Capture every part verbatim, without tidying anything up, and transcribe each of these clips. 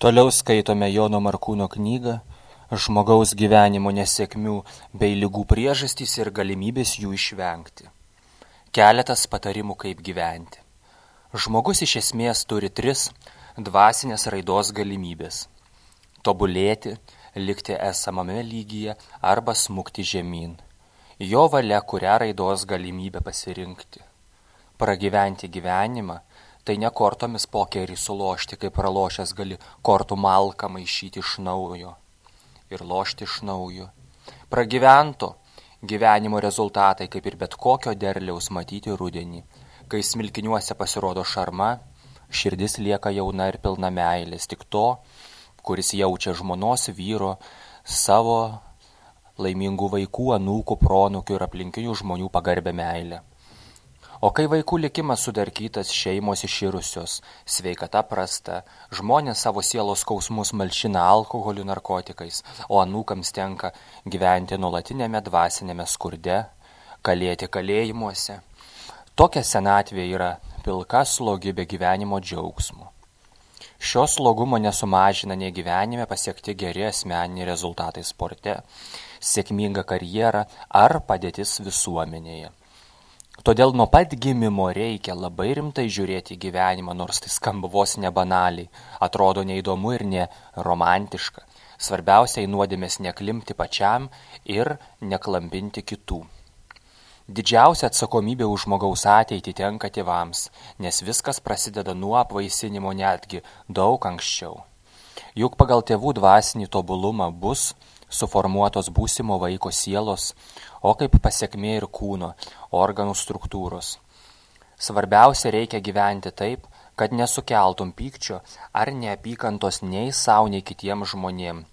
Toliau skaitome Jono Markūno knygą Žmogaus gyvenimo nesėkmių bei ligų priežastys ir galimybės jų išvengti. Keletas patarimų, kaip gyventi. Žmogus iš esmės turi tris dvasinės raidos galimybės – tobulėti, likti esamame lygyje arba smukti žemyn. Jo valia, kurią raidos galimybę pasirinkti. Pragyventi gyvenimą – tai ne kortomis pokerį sulošti, kaip pralošęs gali kortų malką maišyti iš naujo ir lošti iš naujo. Pragyvento gyvenimo rezultatai, kaip ir bet kokio derliaus matyti rudenį. Kai smilkiniuose pasirodo šarma, širdis lieka jauna ir pilna meilės, tik to, kuris jaučia žmonos, vyro, savo laimingų vaikų, anūkų, proanūkių ir aplinkinių žmonių pagarbę meilę. O kai vaikų likimas sudarkytas, šeimos iširusios, sveikata prasta, žmonės savo sielos skausmus malšina alkoholiu, narkotikais, o anūkams tenka gyventi nuolatinėme dvasinėme skurde, kalėti kalėjimuose. Tokia senatvė yra pilka slogi be gyvenimo džiaugsmo. Šio slogumo nesumažina nei gyvenime pasiekti geri asmeniniai rezultatai sporte, sėkminga karjera ar padėtis visuomenėje. Todėl nuo pat gimimo reikia labai rimtai žiūrėti į gyvenimą, nors tai skamba vos nebanaliai, atrodo neįdomu ir neromantiška. Svarbiausia į nuodėmės neklimpti pačiam ir neklampinti kitų. Didžiausia atsakomybė už žmogaus ateitį tenka tėvams, nes viskas prasideda nuo apvaisinimo netgi daug anksčiau. Juk pagal tėvų dvasinį tobulumą bus suformuotos būsimo vaiko sielos, o kaip pasekmė ir kūno, organų struktūros. Svarbiausia reikia gyventi taip, kad nesukeltum pykčio ar neapykantos nei sau, nei kitiems žmonėm.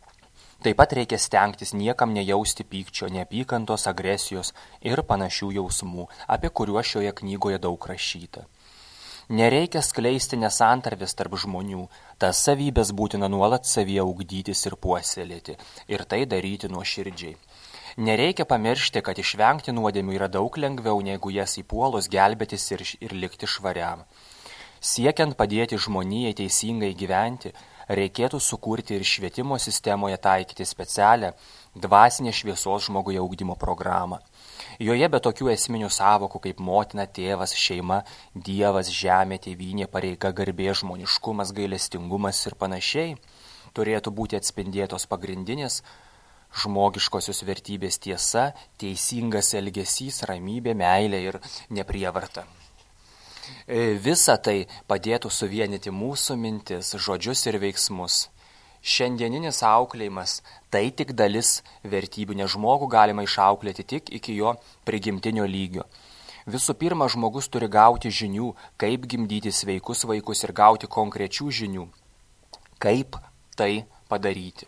Taip pat reikia stengtis niekam nejausti pykčio, neapykantos, agresijos ir panašių jausmų, apie kuriuos šioje knygoje daug rašyta. Nereikia skleisti nesantarvės tarp žmonių, tas savybės būtina nuolat savyje ugdytis ir puoselėti, ir tai daryti nuoširdžiai. Nereikia pamiršti, kad išvengti nuodėmių yra daug lengviau, negu jas įpuolus gelbėtis ir, ir likti švariam. Siekiant padėti žmonijai teisingai gyventi, reikėtų sukurti ir švietimo sistemoje taikyti specialią dvasinės šviesos žmoguje ugdymo programą. Joje be tokių esminių sąvokų kaip motina, tėvas, šeima, dievas, žemė, tėvynė, pareiga, garbė, žmoniškumas, gailestingumas ir panašiai turėtų būti atspindėtos pagrindinės žmogiškosios vertybės tiesa, teisingas elgesys, ramybė, meilė ir neprievarta. Visa tai padėtų suvienyti mūsų mintis, žodžius ir veiksmus. Šiandieninis auklėjimas tai tik dalis vertybių, nes žmogų galima išauklėti tik iki jo prigimtinio lygio. Visų pirma, žmogus turi gauti žinių, kaip gimdyti sveikus vaikus ir gauti konkrečių žinių, kaip tai padaryti.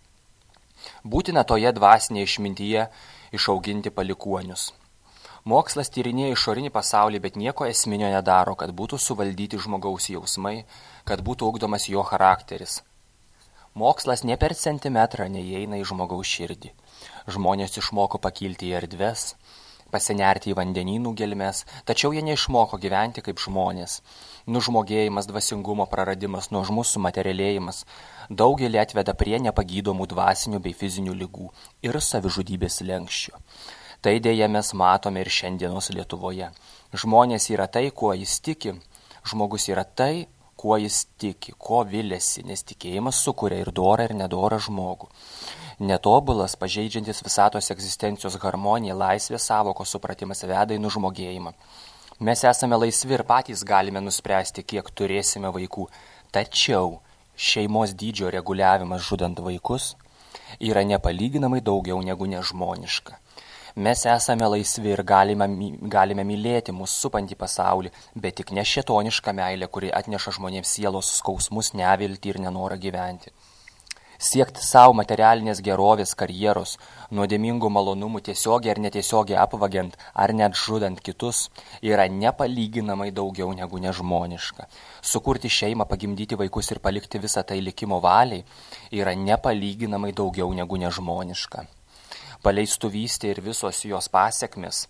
Būtina toje dvasinėje išmintyje išauginti palikuonius. Mokslas tyrinėja išorinį pasaulį, bet nieko esminio nedaro, kad būtų suvaldyti žmogaus jausmai, kad būtų ugdomas jo charakteris. Mokslas ne per centimetrą neįeina į žmogaus širdį. Žmonės išmoko pakilti į erdves, pasinerti į vandenynų gelmes, tačiau jie neišmoko gyventi kaip žmonės. Nužmogėjimas, dvasingumo praradimas, nuožmus sumaterialėjimas daugelį atveda prie nepagydomų dvasinių bei fizinių ligų ir savižudybės slenksčio. Tai dėja mes matome ir šiandienos Lietuvoje. Žmonės yra tai, kuo jis tiki, žmogus yra tai, kuo jis tiki, ko viliasi, nes tikėjimas sukuria ir dorą ir nedorą žmogų. Netobulas, pažeidžiantis visatos egzistencijos harmoniją, laisvės sąvokos supratimas veda į nužmogėjimą. Mes esame laisvi ir patys galime nuspręsti, kiek turėsime vaikų, tačiau šeimos dydžio reguliavimas žudant vaikus yra nepalyginamai daugiau negu nežmoniška. Mes esame laisvi ir galime, galime mylėti mūsų supantį pasaulį, bet tik ne šėtonišką meilę, kuri atneša žmonėms sielos skausmus, neviltį ir nenorą gyventi. Siekti savo materialinės gerovės, karjeros, nuodėmingų malonumų tiesiogiai ar netiesiogiai apvagiant ar net žudant kitus yra nepalyginamai daugiau negu nežmoniška. Sukurti šeimą, pagimdyti vaikus ir palikti visą tai likimo valiai yra nepalyginamai daugiau negu nežmoniška. Paleistuvystė ir visos jos pasekmės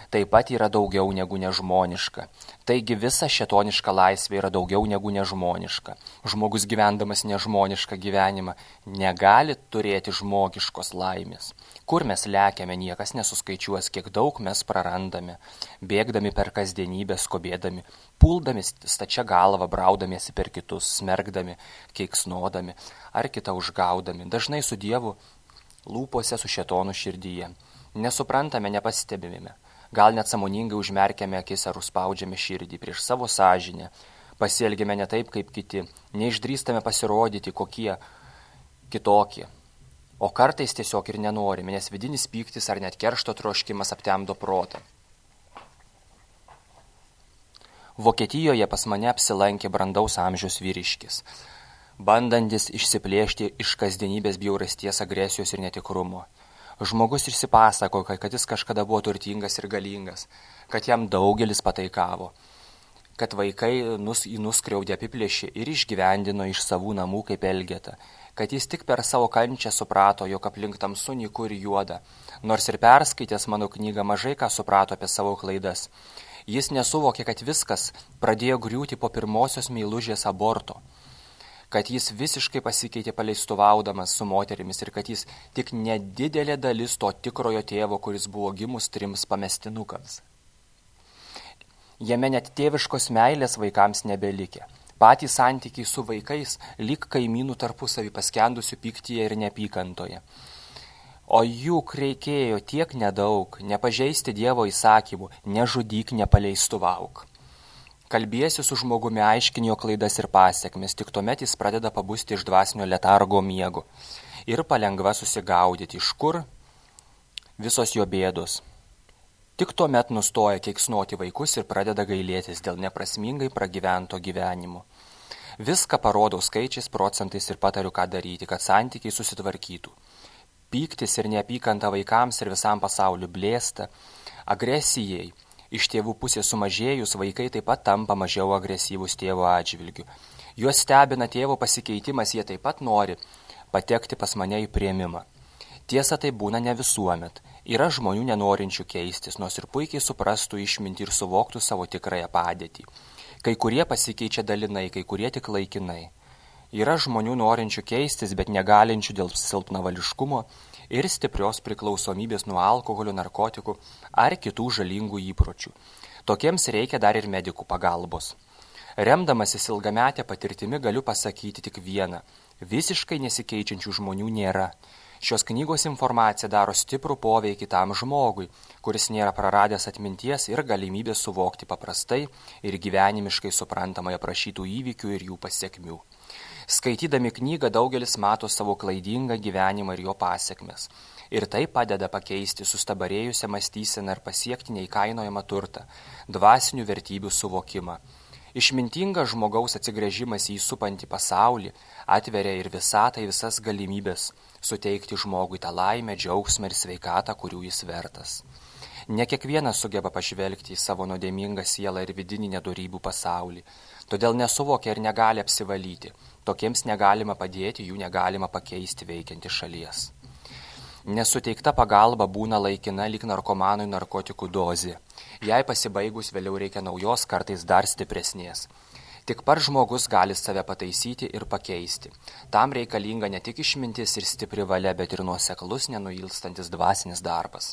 taip pat yra daugiau negu nežmoniška. Taigi visa šėtoniška laisvė yra daugiau negu nežmoniška. Žmogus gyvendamas nežmonišką gyvenimą negali turėti žmogiškos laimės. Kur mes lekiame, niekas nesuskaičiuos, kiek daug mes prarandame, bėgdami per kasdienybę, skobėdami, puldami stačia galva, braudamiesi per kitus, smergdami, keiksnodami ar kitą užgaudami, dažnai su Dievu lūpose, su šėtonu širdyje. Nesuprantame, nepastebime, gal net sąmoningai užmerkiame akis ar užspaudžiame širdį prieš savo sąžinę, pasielgiame ne taip kaip kiti, neišdrįstame pasirodyti kokie kitokie. O kartais tiesiog ir nenorime, nes vidinis pyktis ar net keršto troškimas aptemdo protą. Vokietijoje pas mane apsilankė brandaus amžiaus vyriškis, bandantis išsiplėšti iš kasdienybės bjaurasties, agresijos ir netikrumo. Žmogus išsipasako, kad jis kažkada buvo turtingas ir galingas, kad jam daugelis pataikavo, kad vaikai nus, jį nuskriaudė, apiplėšė ir išgyvendino iš savų namų kaip elgeta, kad jis tik per savo kančią suprato, jog aplink tamsu nyku ir juoda, nors ir perskaitęs mano knygą mažai ką suprato apie savo klaidas. Jis nesuvokė, kad viskas pradėjo griūti po pirmosios meilužės aborto, kad jis visiškai pasikeitė paleistuvaudamas su moterimis ir kad jis tik nedidelė dalis to tikrojo tėvo, kuris buvo gimus trims pamestinukams. Jame net tėviškos meilės vaikams nebelikė. Patys santykiai su vaikais lyg kaimynų tarpusavį paskendusių pyktyje ir neapykantoje. O juk reikėjo tiek nedaug, nepažeisti Dievo įsakymų, nežudyk, nepaleistuvauk. Kalbiesi su žmogumi, aiškini jo klaidas ir pasiekmes, tik tuomet jis pradeda pabusti iš dvasinio letargo miego ir palengva susigaudyti, iš kur visos jo bėdos. Tik tuomet nustoja keiksnoti vaikus ir pradeda gailėtis dėl neprasmingai pragyvento gyvenimo. Viską parodau skaičiais, procentais ir patariu, ką daryti, kad santykiai susitvarkytų. Pyktis ir neapykanta vaikams ir visam pasauliu blėsta, agresijai iš tėvų pusės sumažėjus, vaikai taip pat tampa mažiau agresyvūs tėvo atžvilgiu. Juos stebina tėvo pasikeitimas, jie taip pat nori patekti pas mane į priėmimą. Tiesa, tai būna ne visuomet. Yra žmonių nenorinčių keistis, nors ir puikiai suprastų išmintį ir suvoktų savo tikrąją padėtį. Kai kurie pasikeičia dalinai, kai kurie tik laikinai. Yra žmonių norinčių keistis, bet negalinčių dėl silpnavališkumo ir stiprios priklausomybės nuo alkoholio, narkotikų ar kitų žalingų įpročių. Tokiems reikia dar ir medikų pagalbos. Remdamasis ilgametę patirtimi galiu pasakyti tik vieną. Visiškai nesikeičiančių žmonių nėra. Šios knygos informacija daro stiprų poveikį tam žmogui, kuris nėra praradęs atminties ir galimybės suvokti paprastai ir gyvenimiškai suprantamai aprašytų įvykių ir jų pasiekmių. Skaitydami knygą daugelis mato savo klaidingą gyvenimą ir jo pasiekmes. Ir tai padeda pakeisti sustabarėjusią mąstyseną ir pasiekti neįkainojamą turtą, dvasinių vertybių suvokimą. Išmintingas žmogaus atsigręžimas į supantį pasaulį atveria ir visatai visas galimybės suteikti žmogui tą laimę, džiaugsmą ir sveikatą, kurių jis vertas. Ne kiekvienas sugeba pažvelgti į savo nuodėmingą sielą ir vidinį nedorybų pasaulį, todėl nesuvokia ir negali apsivalyti. Tokiems negalima padėti, jų negalima pakeisti veikianti šalies. Nesuteikta pagalba būna laikina lyg narkomanui narkotikų dozė. Jei pasibaigus vėliau reikia naujos, kartais dar stipresnės. Tik par žmogus gali save pataisyti ir pakeisti. Tam reikalinga ne tik išmintis ir stipri valia, bet ir nuoseklus, nenuilstantis dvasinis darbas.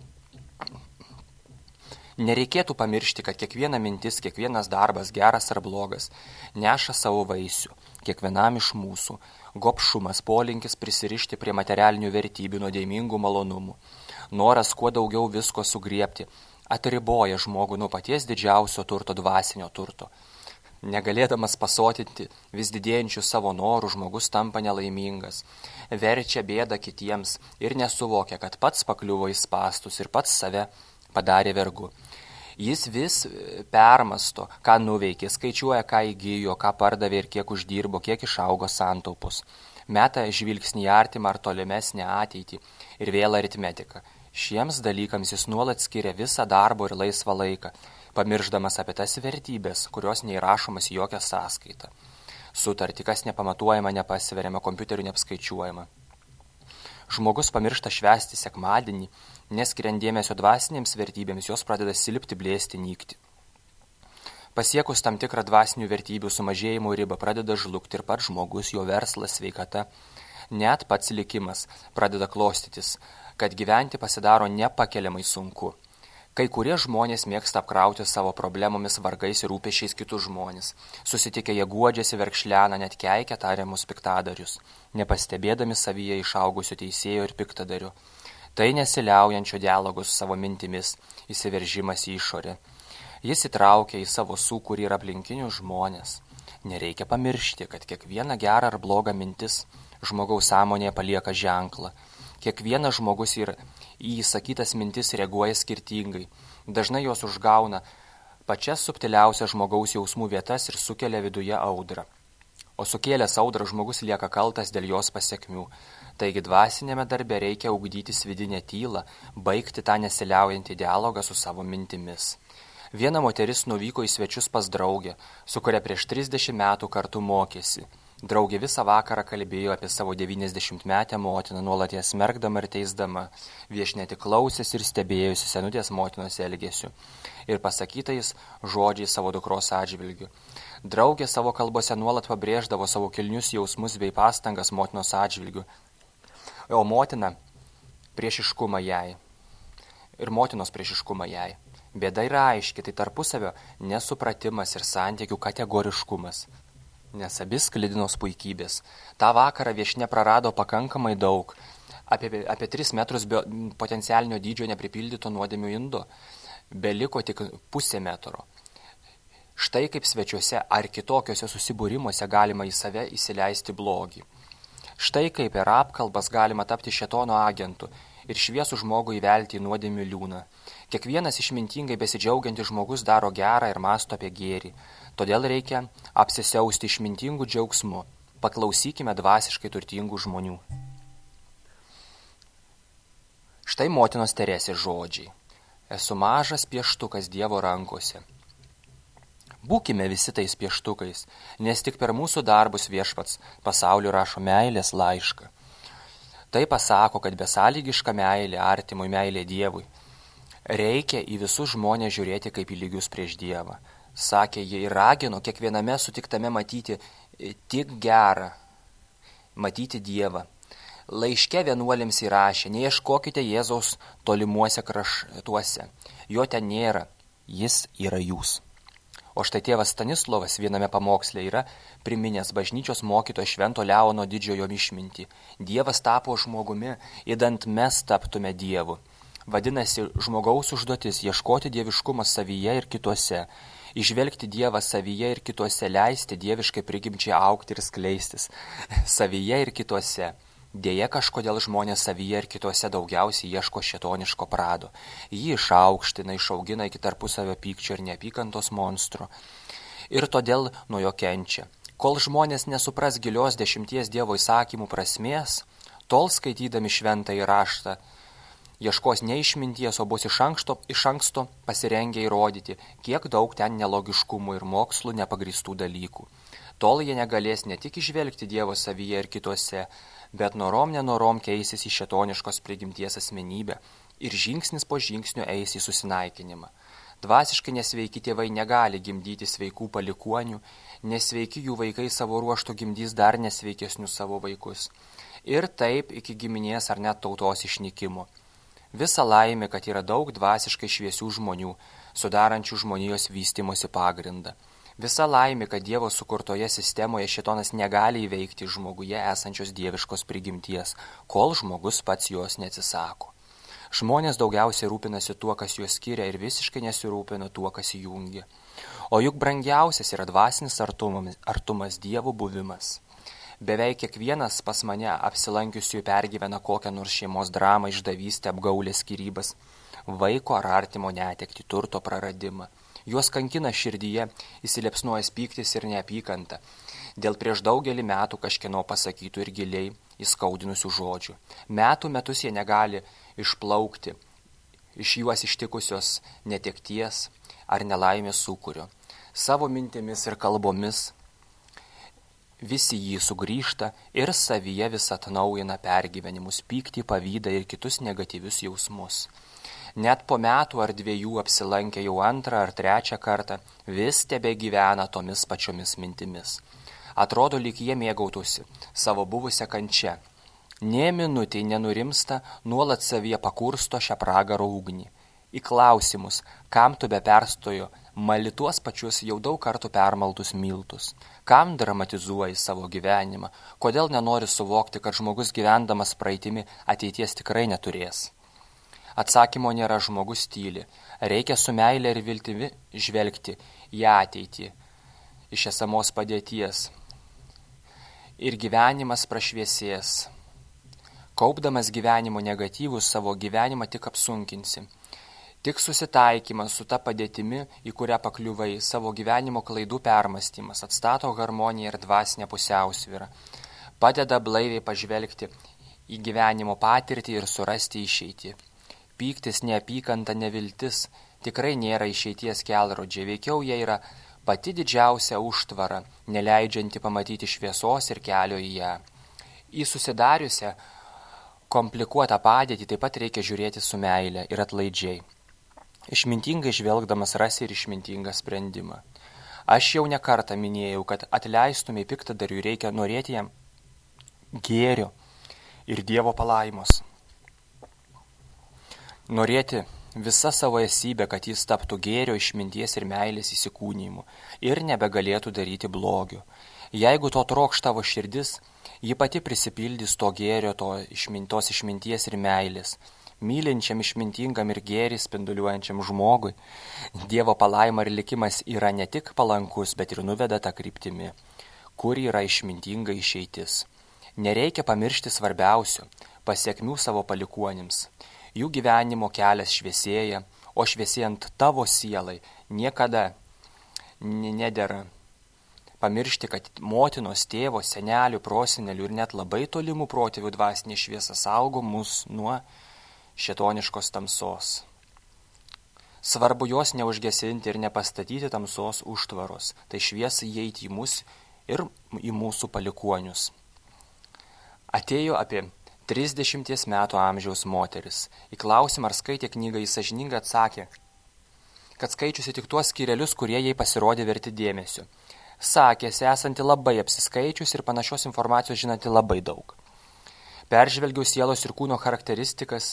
Nereikėtų pamiršti, kad kiekviena mintis, kiekvienas darbas, geras ar blogas, neša savo vaisių, kiekvienam iš mūsų. Gobšumas, polinkis prisirišti prie materialinių vertybių, nuodėmingų malonumų, noras kuo daugiau visko sugriebti, atriboja žmogų nuo paties didžiausio turto, dvasinio turto. Negalėdamas pasotinti vis didėjančių savo norų, žmogus tampa nelaimingas, verčia bėdą kitiems ir nesuvokia, kad pats pakliuvo į spąstus ir pats save padarė vergu. Jis vis permasto, ką nuveikė, skaičiuoja, ką įgijo, ką pardavė ir kiek uždirbo, kiek išaugo santaupus. Meta žvilgsnį į artimą ar tolimesnę ateitį ir vėl aritmetiką. Šiems dalykams jis nuolat skiria visą darbo ir laisvą laiką, pamirždamas apie tas vertybės, kurios neįrašomas į jokią sąskaitą. Sutartį, kas nepamatuojama, nepasveriama, kompiuteriu neapskaičiuojama. Žmogus pamiršta švęsti sekmadienį, neskiriant dėmesio dvasinėms vertybėms, jos pradeda silpti, blėsti, nykti. Pasiekus tam tikrą dvasinių vertybių sumažėjimo ribą pradeda žlugti ir pats žmogus, jo verslas, sveikata, net pats likimas pradeda klostytis, kad gyventi pasidaro nepakeliamai sunku. Kai kurie žmonės mėgsta apkrauti savo problemomis, vargais ir rūpešiais kitus žmonės. Susitikę jie guodžiasi, verkšlena, net keikia tariamus piktadarius, nepastebėdami savyje išaugusių teisėjo ir piktadarių. Tai nesiliaujančio dialogo su savo mintimis, įsiveržimas į išorę. Jis įtraukia į savo sūkurį ir aplinkinius žmonės. Nereikia pamiršti, kad kiekviena gera ar bloga mintis žmogaus sąmonėje palieka ženklą. Kiekvienas žmogus ir į įsakytas mintis reaguoja skirtingai. Dažnai jos užgauna pačias subtiliausias žmogaus jausmų vietas ir sukelia viduje audrą. O sukėlęs audrą žmogus lieka kaltas dėl jos pasekmių. Taigi dvasinėme darbe reikia ugdytis vidinę tylą, baigti tą nesiliaujantį dialogą su savo mintimis. Viena moteris nuvyko į svečius pas draugę, su kuria prieš trisdešimt metų kartu mokėsi. Draugė visą vakarą kalbėjo apie savo devyniasdešimtmetę motiną, nuolat ją smerkdama ir teisdama. Viešnia tik klausėsi ir stebėjusi senutės motinos elgesiu ir pasakytais žodžiais savo dukros atžvilgiu. Draugė savo kalbose nuolat pabrėždavo savo kilnius jausmus bei pastangas motinos atžvilgiu, o motina priešiškumą jai ir motinos priešiškumą jai. Bėda yra aiški, tai tarpusavio nesupratimas ir santykių kategoriškumas. Nes abi sklidinos puikybės. Ta vakarą viešnia prarado pakankamai daug, apie, apie tris metrus bio, potencialinio dydžio nepripildyto nuodėmių indo, beliko tik pusė metro. Štai kaip svečiuose ar kitokiuose susibūrimuose galima į save įsileisti blogį. Štai kaip per apkalbas galima tapti šėtono agentu ir šviesų žmogų įvelti į nuodėmių liūną. Kiekvienas išmintingai besidžiaugiantis žmogus daro gerą ir mąsto apie gėrį. Todėl reikia apsisiausti išmintingų džiaugsmų. Paklausykime dvasiškai turtingų žmonių. Štai motinos Teresės žodžiai. Esu mažas pieštukas Dievo rankose. Būkime visi tais pieštukais, nes tik per mūsų darbus Viešpats pasauliu rašo meilės laišką. Tai pasako, kad besąlygiška meilė artimui, meilė Dievui. Reikia į visus žmonės žiūrėti kaip į lygius prieš Dievą. Sakė, jie ir ragino kiekviename sutiktame matyti tik gerą, matyti Dievą. Laiške vienuolėms įrašė, neieškokite Jėzaus tolimuose kraštuose. Jo ten nėra, jis yra jūs. O štai tėvas Stanislovas viename pamoksle yra priminęs bažnyčios mokytojo Švento Leono didžiojo išmintį. Dievas tapo žmogumi, idant mes taptume Dievu. Vadinasi, žmogaus užduotis ieškoti dieviškumą savyje ir kituose, įžvelgti Dievą savyje ir kituose, leisti dieviškai prigimčiai augti ir skleistis savyje ir kituose. Deja, kažkodėl žmonės savyje ir kituose daugiausiai ieško šėtoniško prado. Jį išaukština, išaugina iki tarpusavio pykčio ir neapykantos monstro. Ir todėl nuo jo kenčia. Kol žmonės nesupras gilios dešimties Dievo įsakymų prasmės, tol skaitydami šventąjį raštą, ieškos ne išminties, o bus iš anksto, iš anksto pasirengę įrodyti, kiek daug ten nelogiškumų ir mokslų nepagrįstų dalykų. Tol jie negalės ne tik išvelgti Dievo savyje ir kituose, bet norom nenorom keisis į šėtoniškos prigimties asmenybę ir žingsnis po žingsnio eis į susinaikinimą. Dvasiškai nesveiki tėvai negali gimdyti sveikų palikuonių, nesveiki jų vaikai savo ruoštų gimdys dar nesveikesnius savo vaikus. Ir taip iki giminės ar net tautos išnykimo. Visa laimė, kad yra daug dvasiškai šviesių žmonių, sudarančių žmonijos vystimosi pagrindą. Visa laimė, kad Dievo sukurtoje sistemoje šėtonas negali įveikti žmoguje esančios dieviškos prigimties, kol žmogus pats jos neatsisako. Žmonės daugiausiai rūpinasi tuo, kas juos skiria ir visiškai nesirūpina tuo, kas jungia. O juk brangiausias yra dvasinis artumas, artumas Dievo buvimas. Beveik kiekvienas pas mane apsilankiusių pergyvena kokią nors šeimos dramą, išdavystę, apgaulę, skyrybas, vaiko ar artimo netekti, turto praradimą. Juos kankina širdyje, įsiliepsnuojas pyktis ir neapykanta, dėl prieš daugelį metų kažkieno pasakytų ir giliai įskaudinusių žodžių. Metų metus jie negali išplaukti iš juos ištikusios netekties ar nelaimės sūkurio. Savo mintimis ir kalbomis Visi jį sugrįžta ir savyje vis atnaujina pergyvenimus, pyktį, pavydą ir kitus negatyvius jausmus. Net po metų ar dviejų apsilankę jau antrą ar trečią kartą, vis tebegyvena tomis pačiomis mintimis. Atrodo, lyg jie mėgautųsi savo buvusią kančią. Nė minutei nenurimsta, nuolat savyje pakursto šią pragaro ugnį. Į klausimus, kam tu be perstojo, mali tuos pačius jau daug kartų permaltus miltus. Kam dramatizuoji savo gyvenimą, kodėl nenori suvokti, kad žmogus gyvendamas praeitimi ateities tikrai neturės. Atsakymo nėra, žmogus tyli. Reikia su meile ir viltimi žvelgti į ateitį, iš esamos padėties. Ir gyvenimas prašviesės. Kaupdamas gyvenimo negatyvus, savo gyvenimą tik apsunkinsi. Tik susitaikymas su ta padėtimi, į kurią pakliuvai, savo gyvenimo klaidų permastymas, atstato harmoniją ir dvasinę pusiausvyrą. Padeda blaiviai pažvelgti į gyvenimo patirtį ir surasti išeitį. Pyktis, neapykanta, neviltis tikrai nėra išeities kelrodžiai, veikiau jie yra pati didžiausia užtvara, neleidžianti pamatyti šviesos ir kelio į ją. Į susidariusią komplikuotą padėtį taip pat reikia žiūrėti su meile ir atlaidžiai. Išmintingai žvelgdamas rasi ir išmintingą sprendimą. Aš jau ne kartą minėjau, kad atleistumiai piktadariui reikia norėti jam gėrio ir Dievo palaimos. Norėti visą savo esybę, kad jis taptų gėrio, išminties ir meilės įsikūnijimu ir nebegalėtų daryti blogio. Jeigu to trokš tavo širdis, ji pati prisipildys to gėrio, to išmintos išminties ir meilės. Mylinčiam, išmintingam ir gėrį spinduliuojančiam žmogui, Dievo palaima ir likimas yra ne tik palankus, bet ir nuveda tą kryptimi, kur yra išmintinga išeitis. Nereikia pamiršti svarbiausių pasiekmių savo palikuonims. Jų gyvenimo kelias šviesėja, o šviesėjant tavo sielai niekada nedera pamiršti, kad motinos, tėvo, senelių, prosenelių ir net labai tolimų protėvių dvasinė šviesa saugo mus nuo šėtoniškos tamsos. Svarbu jos neužgesinti ir nepastatyti tamsos užtvaros, tai šviesai įeiti į mus ir į mūsų palikuonius. Atėjo apie trisdešimties metų amžiaus moteris. Į klausimą, ar skaitė knygą, jis sąžiningai atsakė, kad skaičiusi tik tuos skyrelius, kurie jai pasirodė verti dėmesio. Sakėsi, esanti labai apsiskaičius ir panašios informacijos žinanti labai daug. Peržvelgiau sielos ir kūno charakteristikas.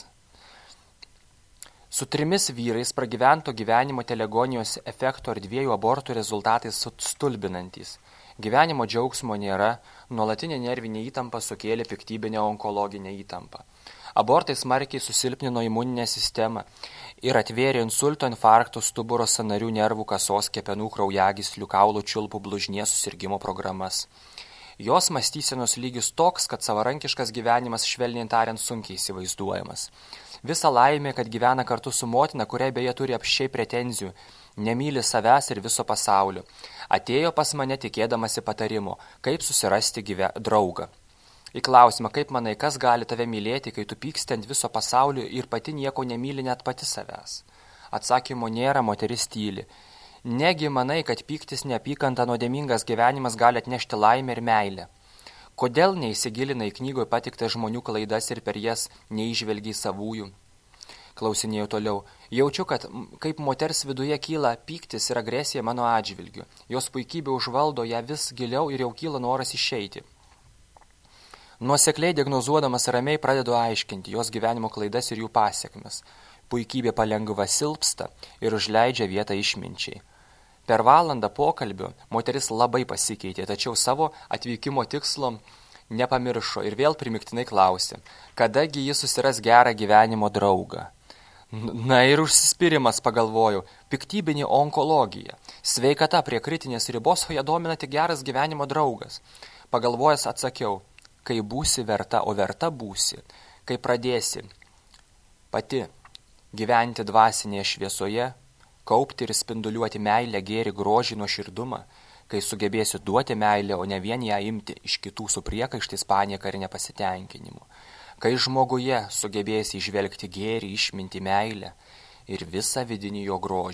Su trimis vyrais pragyvento gyvenimo telegonijos efekto ir dviejų abortų rezultatais stulbinantys. Gyvenimo džiaugsmo nėra, nuolatinė nervinė įtampa sukėlė piktybinę onkologinę įtampą. Abortai smarkiai susilpnino imuninę sistemą ir atvėrė insulto, infarkto, stuburo sąnarių, nervų, kasos, kepenų, kraujagyslių, kaulų, čiulpų, blužnies susirgimo programas. Jos mąstysenos lygis toks, kad savarankiškas gyvenimas švelniai tariant sunkiai įsivaizduojamas. Visa laimė, kad gyvena kartu su motina, kuriai beje turi apsčiai pretenzijų, nemyli savęs ir viso pasaulio. Atėjo pas mane tikėdamasi patarimo, kaip susirasti gyve... draugą. Į klausimą, kaip manai, kas gali tave mylėti, kai tu pyksti ant viso pasaulio ir pati nieko nemyli net pati savęs. Atsakymo nėra, moteris tyli. Negi manai, kad pyktis, neapykanta, nuodėmingas gyvenimas gali atnešti laimę ir meilę. Kodėl neįsigilina į knygoje patiktas žmonių klaidas ir per jas neįžvelgiai savųjų? Klausinėjau toliau. Jaučiu, kad kaip moters viduje kyla pyktis ir agresija mano atžvilgiu. Jos puikybė užvaldo ją vis giliau ir jau kyla noras išeiti. Nuosekliai diagnozuodamas ramiai pradedu aiškinti jos gyvenimo klaidas ir jų pasiekmes. Puikybė palengva silpsta ir užleidžia vietą išminčiai. Per valandą pokalbio moteris labai pasikeitė, tačiau savo atvykimo tikslo nepamiršo ir vėl primiktinai klausė, kadagi jis susiras gerą gyvenimo draugą. Na ir užsispyrimas, pagalvojau, piktybinė onkologija. Sveikata prie kritinės ribos, o ją domina tik geras gyvenimo draugas. Pagalvojęs atsakiau, kai būsi verta, o verta būsi, kai pradėsi pati gyventi dvasinėje šviesoje, kaupti ir spinduliuoti meilę, gėrį, grožį, nuoširdumą, kai sugebėsi duoti meilę, o ne vien ją imti iš kitų su priekaištais, panieka ir nepasitenkinimu. Kai žmoguje sugebėsi įžvelgti gėrį, išminti meilę ir visą vidinį jo grožį,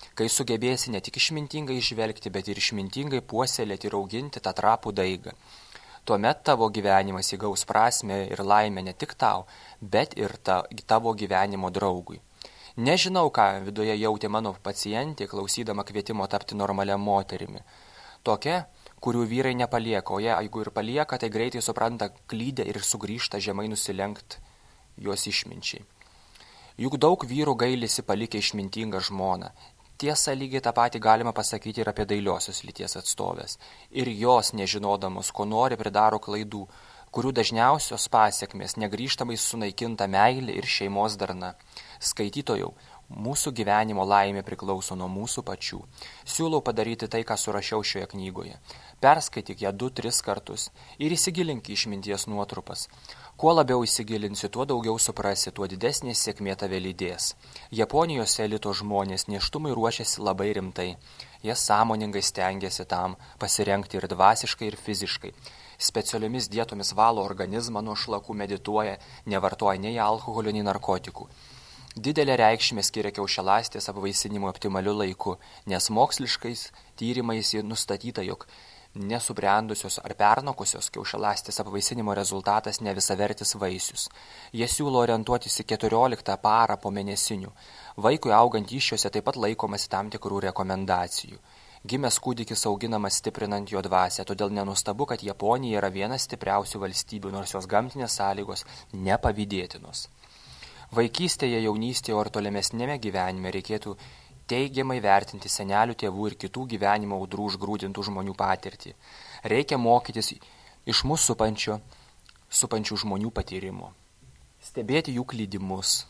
kai sugebėsi ne tik išmintingai žvelgti, bet ir išmintingai puoselėti ir auginti tą trapų daigą. Tuomet tavo gyvenimas įgaus prasmę ir laimę ne tik tau, bet ir ta, tavo gyvenimo draugui. Nežinau, ką viduje jautė mano pacientė, klausydama kvietimo tapti normalia moterimi. Tokia, kurių vyrai nepalieka, o jeigu ir palieka, tai greitai supranta klydę ir sugrįžta žemai nusilenkt jos išminčiai. Juk daug vyrų gailisi palikę išmintingą žmoną. Tiesa, lygiai tą patį galima pasakyti ir apie dailiosios lyties atstovės. Ir jos, nežinodamos, ko nori, pridaro klaidų, kurių dažniausios pasiekmės negrįžtamai sunaikinta meilė ir šeimos darna. Skaitytojau, mūsų gyvenimo laimė priklauso nuo mūsų pačių. Siūlau padaryti tai, ką surašiau šioje knygoje. Perskaityk ją du, tris kartus ir įsigilink į išminties nuotrupas. Kuo labiau įsigilinsi, tuo daugiau suprasi, tuo didesnė sėkmė tave lydės. Japonijos elito žmonės nėštumai ruošiasi labai rimtai. Jie sąmoningai stengiasi tam pasirengti ir dvasiškai, ir fiziškai. Specialiomis dietomis valo organizmą nuo šlakų, medituoja, nevartoja nei alkoholio, nei narkotikų. Didelė reikšmė skiria kiaušialąstės apvaisinimo optimaliu laiku, nes moksliškais tyrimais nustatyta, jog nesubrendusios ar pernokusios kiaušialąstės apvaisinimo rezultatas ne visavertis vaisius. Jie siūlo orientuotis į keturioliktą parą po mėnesinių. Vaikui augant įsčiose taip pat laikomasi tam tikrų rekomendacijų. Gimęs kūdikis auginamas stiprinant jo dvasią, todėl nenustabu, kad Japonija yra vienas stipriausių valstybių, nors jos gamtinės sąlygos nepavydėtinos. Vaikystėje, jaunystėje ar tolimesnėme gyvenime reikėtų teigiamai vertinti senelių, tėvų ir kitų gyvenimo audrų užgrūdintų žmonių patirtį. Reikia mokytis iš mūsų supančio, supančių žmonių patyrimo. Stebėti jų klydimus,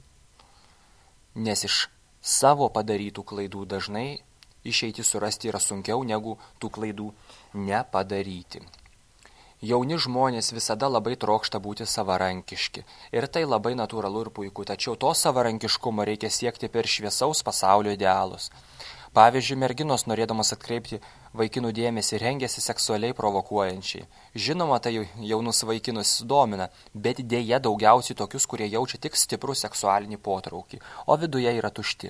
nes iš savo padarytų klaidų dažnai išeiti surasti yra sunkiau negu tų klaidų nepadaryti. Jauni žmonės visada labai trokšta būti savarankiški. Ir tai labai natūralu ir puiku, tačiau to savarankiškumo reikia siekti per šviesaus pasaulio idealus. Pavyzdžiui, merginos, norėdamos atkreipti vaikinų dėmesį, rengiasi seksualiai provokuojančiai. Žinoma, tai jaunus vaikinus domina, bet dėja daugiausiai tokius, kurie jaučia tik stiprų seksualinį potraukį, o viduje yra tušti.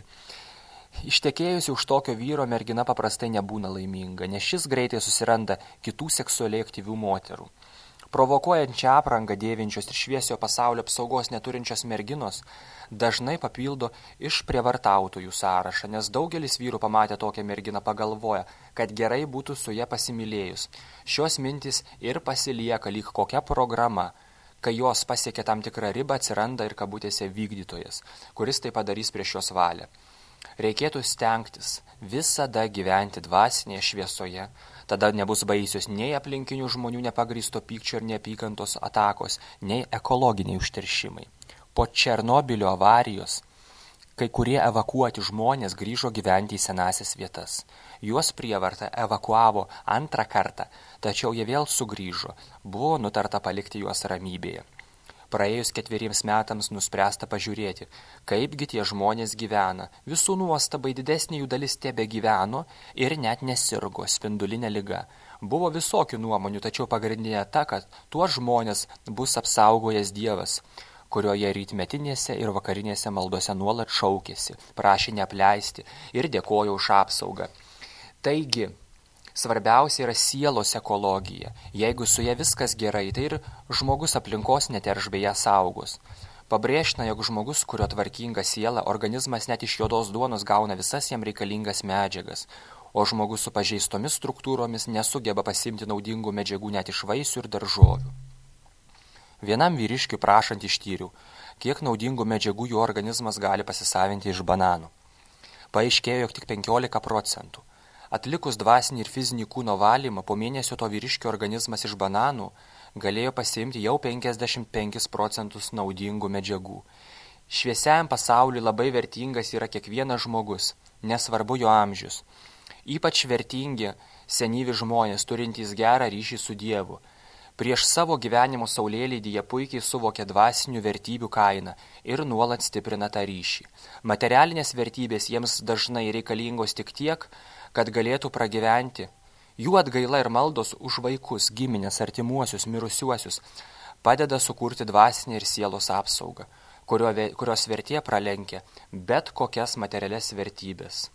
Ištekėjusi už tokio vyro mergina paprastai nebūna laiminga, nes šis greitai susiranda kitų seksualiai aktyvių moterų. Provokuojančią aprangą dėvinčios ir šviesio pasaulio apsaugos neturinčios merginos dažnai papildo iš prievartautojų sąrašą, nes daugelis vyrų pamatę tokią merginą pagalvoja, kad gerai būtų su ja pasimylėjus. Šios mintys ir pasilieka lyg kokia programa. Kai jos pasiekia tam tikrą ribą, atsiranda ir kabutėse vykdytojas, kuris tai padarys prieš jos valią. Reikėtų stengtis visada gyventi dvasinėje šviesoje, tada nebus baisios nei aplinkinių žmonių nepagrįsto pykčio ir neapykantos atakos, nei ekologiniai užteršimai. Po Černobylio avarijos kai kurie evakuoti žmonės grįžo gyventi į senasias vietas. Juos prievarta evakuavo antrą kartą, tačiau jie vėl sugrįžo, buvo nutarta palikti juos ramybėje. Praėjus ketveriems metams nuspręsta pažiūrėti, kaipgi tie žmonės gyvena. Visų nuostabai didesnė jų dalis tebe gyveno ir net nesirgo spindulinė liga. Buvo visokių nuomonių, tačiau pagrindinė ta, kad tuos žmonės bus apsaugojęs Dievas, kurioje rytmetinėse ir vakarinėse maldose nuolat šaukėsi, prašė neapleisti ir dėkojo už apsaugą. Taigi, svarbiausia yra sielos ekologija. Jeigu su ja viskas gerai, tai ir žmogus aplinkos neterš bei ją saugos. Pabrėžtina, jog žmogus, kurio tvarkinga siela, organizmas net iš juodos duonos gauna visas jam reikalingas medžiagas, o žmogus su pažeistomis struktūromis nesugeba pasimti naudingų medžiagų net iš vaisių ir daržovių. Vienam vyriškiui prašant ištyriau, kiek naudingų medžiagų jų organizmas gali pasisavinti iš bananų. Paaiškėjo, jog tik penkiolika procentų. Atlikus dvasinį ir fizinį kūno valymą, po mėnesio to vyriškio organizmas iš bananų galėjo pasiimti jau penkiasdešimt penkis procentus naudingų medžiagų. Šviesiajam pasauliui labai vertingas yra kiekvienas žmogus, nesvarbu jo amžius. Ypač vertingi senyvi žmonės, turintys gerą ryšį su Dievu. Prieš savo gyvenimo saulėlydį jie puikiai suvokia dvasinių vertybių kainą ir nuolat stiprina tą ryšį. Materialinės vertybės jiems dažnai reikalingos tik tiek, kad galėtų pragyventi. Jų atgaila ir maldos už vaikus, giminės, artimuosius, mirusiuosius padeda sukurti dvasinę ir sielos apsaugą, kurio, kurios vertė pralenkia bet kokias materialias vertybės.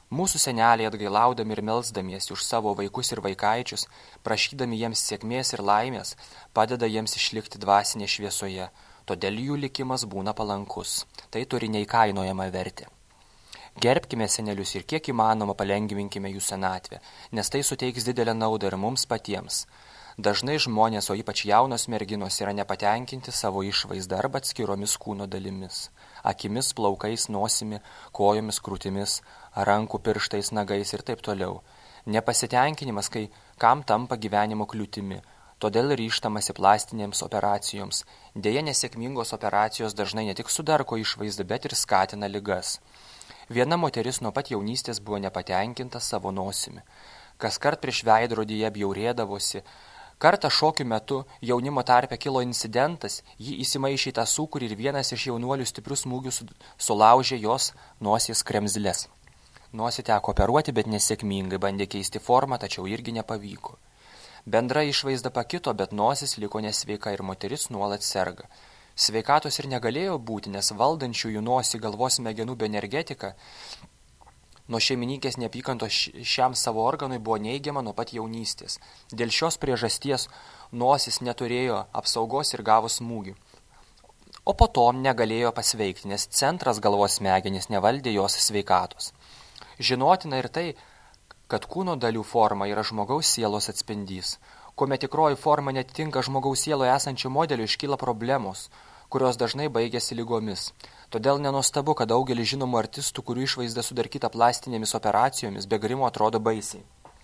Mūsų seneliai atgailaudami ir melsdamiesi už savo vaikus ir vaikaičius, prašydami jiems sėkmės ir laimės, padeda jiems išlikti dvasinė šviesoje, todėl jų likimas būna palankus. Tai turi neįkainojamą vertę. Gerbkime senelius ir kiek įmanoma palengvinkime jų senatvę, nes tai suteiks didelę naudą ir mums patiems. Dažnai žmonės, o ypač jaunos merginos, yra nepatenkinti savo išvaizdą arba atskiromis kūno dalimis. Akimis, plaukais, nosimi, kojomis, krūtimis, rankų pirštais, nagais ir taip toliau. Nepasitenkinimas, kai kam tampa gyvenimo kliūtimi, todėl ryžtamasi plastinėms operacijoms. Deja, nesėkmingos operacijos dažnai ne tik sudarko išvaizdą, bet ir skatina ligas. Viena moteris nuo pat jaunystės buvo nepatenkinta savo nosimi. Kaskart prieš veidrodį jie bjaurėdavosi. Kartą šokių metu jaunimo tarpe kilo incidentas, jį įsimaišė į tą sūkurį ir vienas iš jaunuolių stiprių smūgių sulaužė jos nosies kremzles. Nosį teko operuoti, bet nesėkmingai, bandė keisti formą, tačiau irgi nepavyko. Bendra išvaizda pakito, bet nosis liko nesveika ir moteris nuolat serga. Sveikatos ir negalėjo būti, nes valdančiųjų nosį galvos smegenų bioenergetika nuo šeimininkės neapykantos šiam savo organui buvo neigiama nuo pat jaunystės. Dėl šios priežasties nosis neturėjo apsaugos ir gavo smūgį. O po to negalėjo pasveikti, nes centras galvos smegenys nevaldė jos sveikatos. Žinotina ir tai, kad kūno dalių forma yra žmogaus sielos atspindys. Kuomet tikroji forma netitinka žmogaus sieloje esančio modelio, iškyla problemos, kurios dažnai baigėsi lygomis. Todėl nenuostabu, kad daugelis žinomų artistų, kurių išvaizda sudarkyta plastinėmis operacijomis, be grimo atrodo baisiai.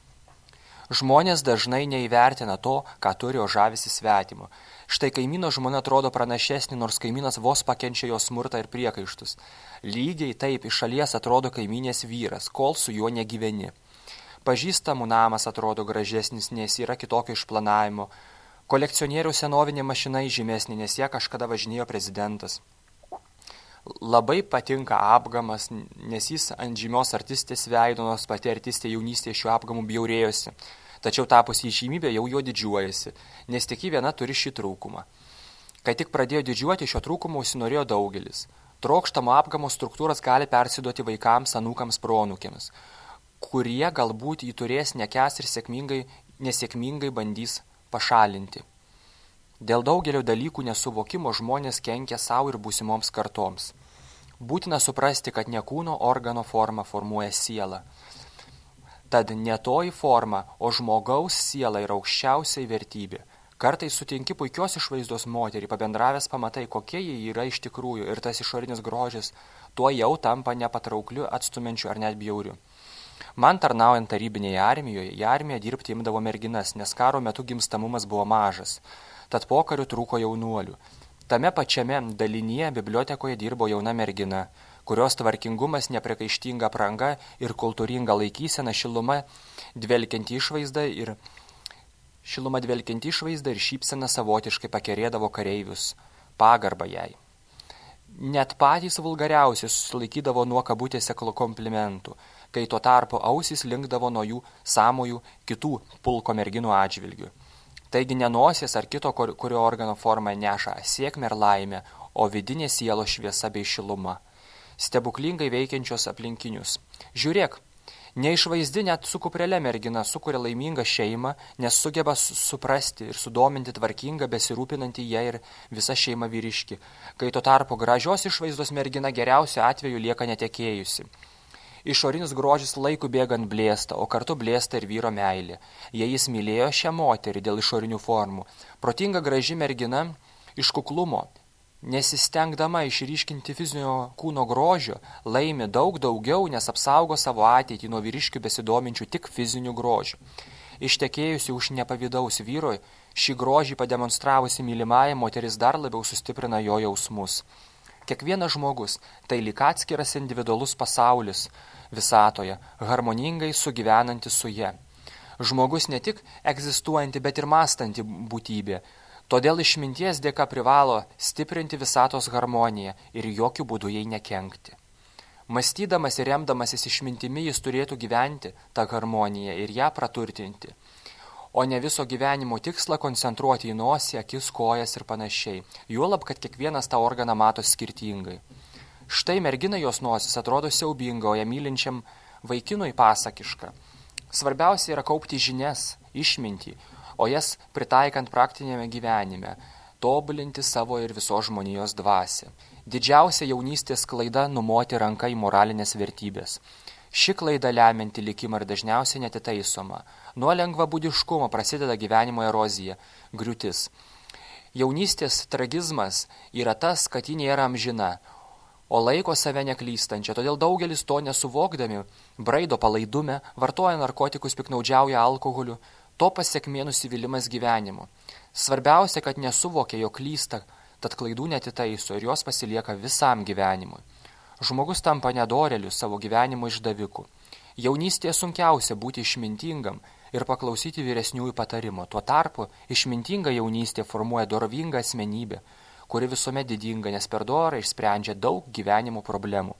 Žmonės dažnai neįvertina to, ką turi, o žavisi svetimo. Štai kaimyno žmona atrodo pranašesnė, nors kaimynas vos pakenčia jo smurtą ir priekaištus. Lygiai taip iš šalies atrodo kaimynės vyras, kol su juo negyveni. Pažįstamų namas atrodo gražesnis, nes yra kitokio išplanavimo. Kolekcionierių senovinė mašina žymesnė, nes ją kažkada važinėjo prezidentas. Labai patinka apgamas, nes jis ant žymios artistės veido, nors pati artistė jaunystėje šiuo apgamu bjaurėjosi. Tačiau tapusi įžymybė jau jo didžiuojasi, nes tik ji viena turi šį trūkumą. Kai tik pradėjo didžiuoti, šio trūkumo užsinorėjo daugelis. Trokštamo apgamo struktūras gali persiduoti vaikams, anūkams, proanūkėms, kurie galbūt jį turės nekęs ir sėkmingai, nesėkmingai bandys pašalinti. Dėl daugelio dalykų nesuvokimo žmonės kenkia savo ir būsimoms kartoms. Būtina suprasti, kad ne kūno organo forma formuoja sielą. Tad ne toji forma, o žmogaus siela yra aukščiausiai vertybė. Kartais sutinki puikios išvaizdos moterį, pabendravęs pamatai, kokie jie yra iš tikrųjų, ir tas išorinis grožis tuo jau tampa nepatraukliu, atstumiančiu ar net bjauriu. Man tarnaujant tarybinėje armijoje, į armiją dirbti imdavo merginas, nes karo metu gimstamumas buvo mažas. Tad pokariu trūko jaunuolių. Tame pačiame dalinyje bibliotekoje dirbo jauna mergina, kurios tvarkingumas, nepriekaištinga apranga ir kultūringa laikysena, šiluma dvelkianti išvaizda ir šiluma dvelkianti išvaizda ir šypsena savotiškai pakerėdavo kareivius, pagarbą jai. Net patys vulgariausi susilaikydavo nuo kabutėse komplimentų, kai tuo tarpu ausys linkdavo nuo jų sąmojų kitų pulko merginų atžvilgių. Taigi ne nosies ar kito, kurio organo forma neša sėkmę ir laimę, o vidinė sielos šviesa bei šiluma, stebuklingai veikiančios aplinkinius. Žiūrėk, neišvaizdi net su kuprele mergina sukuria laimingą šeimą, nes sugeba suprasti ir sudominti tvarkingą, besirūpinantį ją ir visą šeimą vyriškį, kai tuo tarpu gražios išvaizdos mergina geriausiu atveju lieka netekėjusi. Išorinis grožis laikų bėgant blėsta, o kartu blėsta ir vyro meilė. Jei jis mylėjo šią moterį dėl išorinių formų, protinga graži mergina iš kuklumo, nesistengdama išryškinti fizinio kūno grožio, laimi daug daugiau, nes apsaugo savo ateitį nuo vyriškių besidominčių tik fizinių grožių. Ištekėjusi už nepavydaus vyro, šį grožį pademonstravusi mylimąją moteris dar labiau sustiprina jo jausmus. Kiekvienas žmogus tai lyg atskiras individualus pasaulis visatoje, harmoningai sugyvenanti su ja. Žmogus ne tik egzistuojanti, bet ir mąstanti būtybė. Todėl išminties dėka privalo stiprinti visatos harmoniją ir jokių būdų jai nekenkti. Mąstydamas ir remdamasis išmintimi jis turėtų gyventi tą harmoniją ir ją praturtinti, o ne viso gyvenimo tikslą koncentruoti į nosį, akis, kojas ir panašiai. Juolab, kad kiekvienas tą organą mato skirtingai. Štai mergina jos nosis atrodo siaubinga, o ją mylinčiam vaikinui pasakiška. Svarbiausia yra kaupti žinias, išmintį, o jas pritaikant praktinėme gyvenime, tobulinti savo ir visos žmonijos dvasią. Didžiausia jaunystės klaida numoti ranką į moralinės vertybės. Ši klaida lemianti likimą ir dažniausiai netitaisoma. Nuo lengvabūdiškumo prasideda gyvenimo erozija, griūtis. Jaunystės tragizmas yra tas, kad ji nėra amžina, o laiko save neklystančia. Todėl daugelis to nesuvokdami braido palaidume, vartoja narkotikus, piknaudžiauja alkoholiu, to pasekmė nusivylimas gyvenimu. Svarbiausia, kad nesuvokia, jog klysta, tad klaidų netitaiso ir jos pasilieka visam gyvenimui. Žmogus tampa nedoreliu savo gyvenimo išdaviku. Jaunystėje sunkiausia būti išmintingam ir paklausyti vyresniųjų patarimo. Tuo tarpu išmintinga jaunystė formuoja dorovingą asmenybę, kuri visuomet didinga, nes per dorą išsprendžia daug gyvenimo problemų.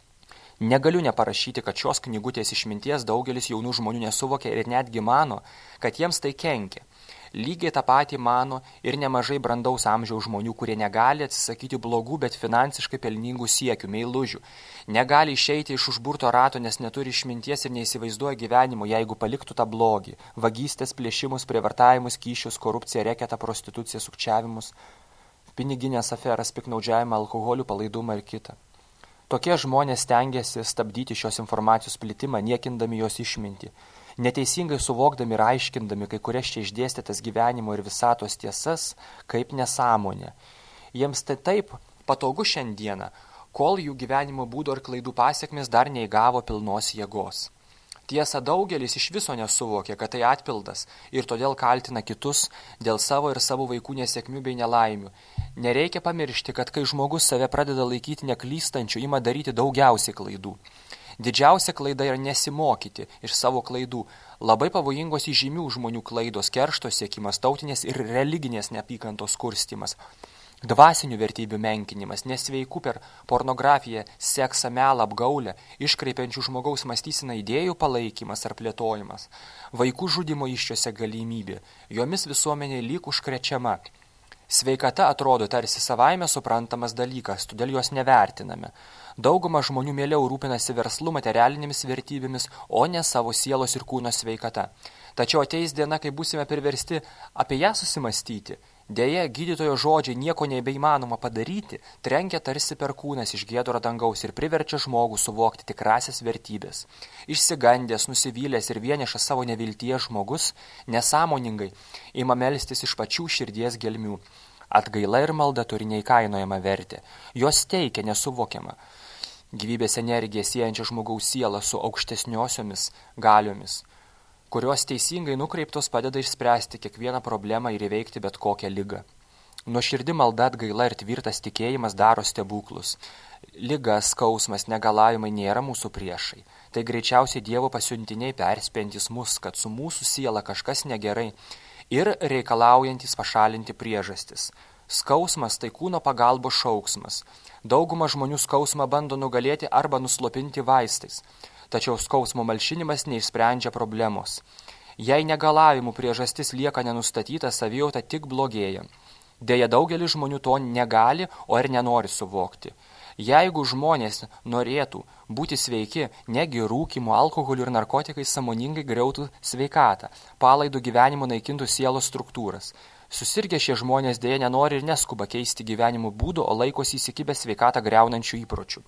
Negaliu neparašyti, kad šios knygutės išminties daugelis jaunų žmonių nesuvokia ir netgi mano, kad jiems tai kenkia. Lygiai tą patį mano ir nemažai brandaus amžiaus žmonių, kurie negali atsisakyti blogų, bet finansiškai pelningų siekių, meilužių. Negali išeiti iš užburto rato, nes neturi išminties ir neįsivaizduoja gyvenimo, jeigu paliktų tą blogį. Vagystės, plėšimus, prievartavimus, kyšius, korupciją, reketą, prostituciją, sukčiavimus, piniginės aferas, piknaudžiavimą, alkoholių, palaidumą ir kitą. Tokie žmonės stengiasi stabdyti šios informacijos plitimą, niekindami jos išmintį. Neteisingai suvokdami ir aiškindami kai kurias čia išdėstytas gyvenimo ir visatos tiesas, kaip nesąmonė. Jiems tai taip patogu šiandieną, kol jų gyvenimo būdo ir klaidų pasiekmės dar neįgavo pilnos jėgos. Tiesa, daugelis iš viso nesuvokė, kad tai atpildas ir todėl kaltina kitus dėl savo ir savo vaikų nesėkmių bei nelaimių. Nereikia pamiršti, kad kai žmogus save pradeda laikyti neklystančiu, ima daryti daugiausiai klaidų. Didžiausia klaida yra nesimokyti iš savo klaidų. Labai pavojingos įžymių žmonių klaidos, keršto siekimas, tautinės ir religinės neapykantos kurstymas, dvasinių vertybių menkinimas, nesveikų per pornografiją, seksą, melą, apgaulę, iškreipiančių žmogaus mąstyseną idėjų palaikymas ar plėtojimas, vaikų žudimo iščiose galimybė, jomis visuomenė lyg užkrečiama. Sveikata atrodo tarsi savaime suprantamas dalykas, todėl jos nevertiname. Dauguma žmonių mieliau rūpinasi verslu materialinėmis vertybėmis, o ne savo sielos ir kūno sveikata. Tačiau ateis diena, kai būsime priversti apie ją susimastyti. Deja, gydytojo žodžiai nieko nebeįmanoma padaryti, trenkia tarsi perkūnas iš giedro dangaus ir priverčia žmogų suvokti tikrasias vertybės. Išsigandęs, nusivylęs ir vienišas savo nevilties žmogus, nesąmoningai ima melstis iš pačių širdies gelmių. Atgaila ir malda turi neįkainojamą vertę. Jos teikia nesuvokiamą gyvybės energiją siejančią žmogaus sielą su aukštesniosiomis galiomis, kurios teisingai nukreiptos padeda išspręsti kiekvieną problemą ir įveikti bet kokią ligą. Nuoširdi malda, atgaila ir tvirtas tikėjimas daro stebuklus. Liga, skausmas, negalavimai nėra mūsų priešai. Tai greičiausiai Dievo pasiuntiniai perspėjantis mus, kad su mūsų siela kažkas negerai ir reikalaujantis pašalinti priežastis. Skausmas tai kūno pagalbos šauksmas. Dauguma žmonių skausmą bando nugalėti arba nuslopinti vaistais. Tačiau skausmo malšinimas neišsprendžia problemos. Jei negalavimų priežastis lieka nenustatyta, savijauta tik blogėja. Deja, daugelis žmonių to negali, o ir nenori suvokti. Jeigu žmonės norėtų būti sveiki, negi rūkymu, alkoholiu ir narkotikais sąmoningai griautų sveikatą, palaidų gyvenimo naikintų sielos struktūras. Susirgę šie žmonės dėja nenori ir neskuba keisti gyvenimo būdo, o laikosi įsikibę sveikatą griaunančių įpročių.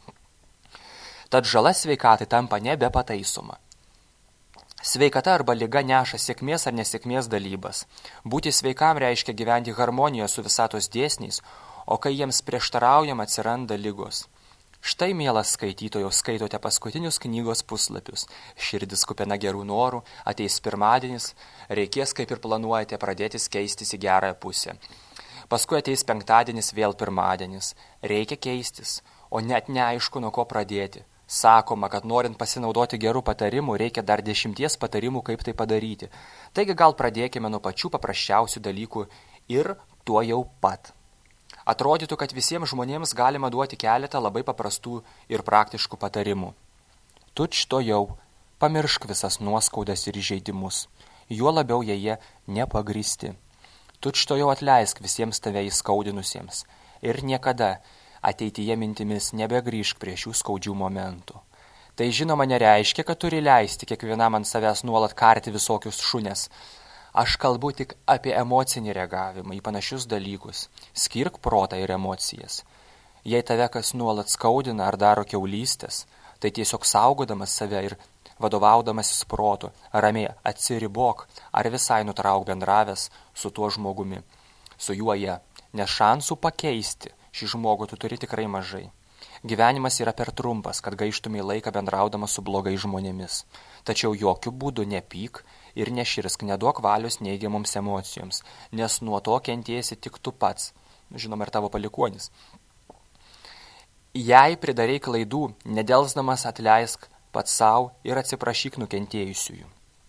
Tad žala sveikatai tampa nebepataisoma. Sveikata arba liga neša sėkmės ar nesėkmės dalybas. Būti sveikam reiškia gyventi harmonijoje su visatos dėsniais, o kai jiems prieštaraujama atsiranda ligos. Štai, mielas skaitytojau, skaitote paskutinius knygos puslapius. Širdis kupina gerų norų, ateis pirmadienis, reikės, kaip ir planuojate, pradėti keistis į gerąją pusę. Paskui ateis penktadienis, vėl pirmadienis. Reikia keistis, o net neaišku, nuo ko pradėti. Sakoma, kad norint pasinaudoti gerų patarimų, reikia dar dešimties patarimų, kaip tai padaryti. Taigi gal pradėkime nuo pačių paprasčiausių dalykų ir tuo jau pat. Atrodytų, kad visiems žmonėms galima duoti keletą labai paprastų ir praktiškų patarimų. Tučtuojau, pamiršk visas nuoskaudas ir įžeidimus, juo labiau jei jie nepagristi. Tučtuojau atleisk visiems tave įskaudinusiems ir niekada ateityje mintimis nebegrįžk prie šių skaudžių momentų. Tai žinoma nereiškia, kad turi leisti kiekvienam ant savęs nuolat karti visokius šunes. Aš kalbu tik apie emocinį reagavimą į panašius dalykus. Skirk protą ir emocijas. Jei tave kas nuolat skaudina ar daro kiaulystės, tai tiesiog saugodamas save ir vadovaudamasis protu, ramiai atsiribok ar visai nutrauk bendravęs su tuo žmogumi, su juo jie, nes šansų pakeisti šį žmogų tu turi tikrai mažai. Gyvenimas yra per trumpas, kad gaištumai laiką bendraudamas su blogai žmonėmis. Tačiau jokių būdų nepyk ir neširsk, neduok valios neigiamoms emocijoms, nes nuo to kentėsi tik tu pats, žinoma ir tavo palikuonis. Jei pridarei klaidų, nedelsdamas atleisk pats savo ir atsiprašyk nukentėjusiųjų.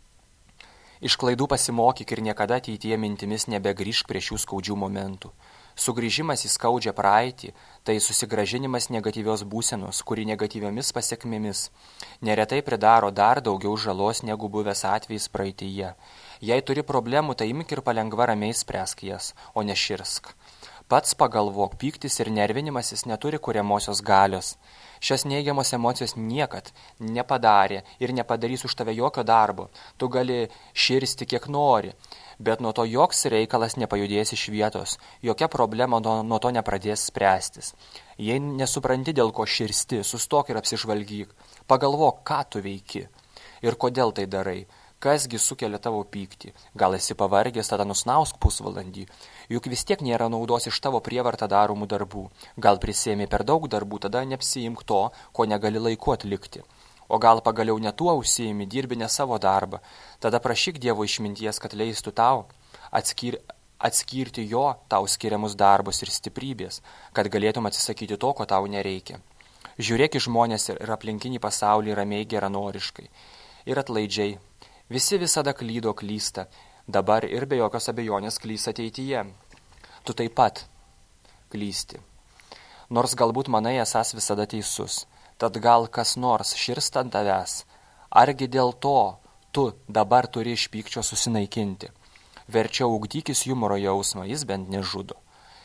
Iš klaidų pasimokyk ir niekada ateityje mintimis nebegrįžk prie šių skaudžių momentų. Sugrįžimas į skaudžią praeitį, tai susigrąžinimas negatyvios būsenos, kuri negatyviomis pasiekmėmis neretai pridaro dar daugiau žalos negu buvęs atvejis praeityje. Jei turi problemų, tai imk ir palengva ramiai spręsk jas, o ne širsk. Pats pagalvok, pyktis ir nervinimasis neturi kuriamosios galios. Šios neigiamos emocijos niekad nepadarė ir nepadarys už tave jokio darbo. Tu gali širsti kiek nori, bet nuo to joks reikalas nepajudės iš vietos, jokia problema nuo, nuo to nepradės spręstis. Jei nesupranti, dėl ko širsti, sustok ir apsižvalgyk. Pagalvok, ką tu veiki ir kodėl tai darai. Kasgi sukelia tavo pyktį? Gal esi pavargęs, tada nusnausk pusvalandį. Juk vis tiek nėra naudos iš tavo prievartą daromų darbų. Gal prisėmė per daug darbų, tada neapsiimk to, ko negali laiku atlikti. O gal pagaliau ne tuo užsiimi, dirbi ne savo darbą. Tada prašyk Dievo išminties, kad leistų tau atskir, atskirti jo tau skiriamus darbus ir stiprybės, kad galėtum atsisakyti to, ko tau nereikia. Žiūrėk į žmonės ir aplinkinį pasaulį ramiai geranoriškai ir atlaidžiai. Visi visada klydo, klysta, dabar ir be jokios abejonės klys ateityje. Tu taip pat klysti. Nors galbūt manai esas visada teisus, tad gal kas nors širsta ant tavęs, argi dėl to tu dabar turi iš pykčio susinaikinti. Verčiau ugdykis humoro jausmą, jis bent nežudo.